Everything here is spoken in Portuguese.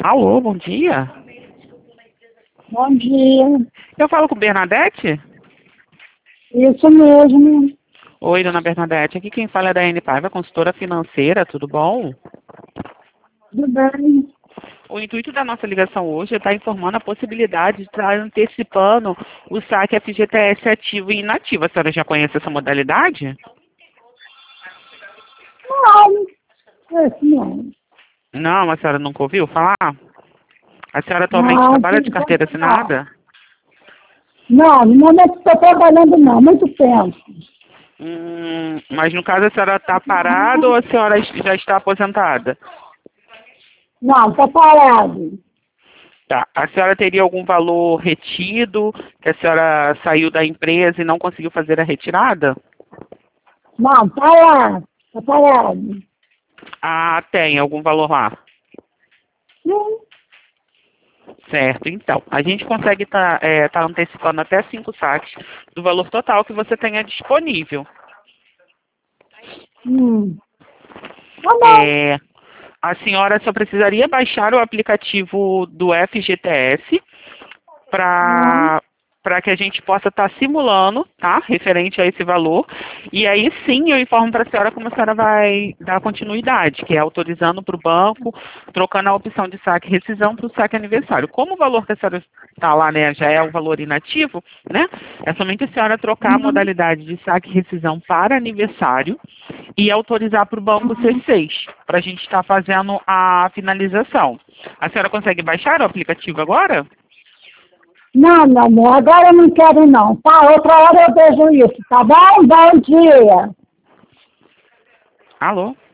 Alô, bom dia. Bom dia. Eu falo com Bernadette? Isso mesmo. Oi, dona Bernadette. Aqui quem fala é da N Paiva, consultora financeira, tudo bom? Tudo bem? O intuito da nossa ligação hoje é estar informando a possibilidade de estar antecipando o saque FGTS ativo e inativo. A senhora já conhece essa modalidade? Não, esse não. Não, a senhora nunca ouviu falar? A senhora atualmente Não, trabalha de carteira assinada? não, no momento estou trabalhando não, muito tempo. Mas no caso a senhora está parada ou a senhora já está aposentada? Não, está parado. Tá. A senhora teria algum valor retido, que a senhora saiu da empresa e não conseguiu fazer a retirada? Não, está lá, está parado. Ah, tem algum valor lá. Sim. Certo, então. A gente consegue estar antecipando até 5 saques do valor total que você tenha disponível. Tá bom. A senhora só precisaria baixar o aplicativo do FGTS para que a gente possa estar simulando, tá? Referente a esse valor. E aí sim eu informo para a senhora como a senhora vai dar continuidade, que é autorizando para o banco, trocando a opção de saque e rescisão para o saque aniversário. Como o valor que a senhora está lá, né, já é um valor inativo, né? É somente a senhora trocar a modalidade de saque e rescisão para aniversário e autorizar para o banco C6, para a gente estar fazendo a finalização. A senhora consegue baixar o aplicativo agora? Não, meu amor, agora eu não quero não, tá? Outra hora eu vejo isso, tá bom? Bom dia. Alô?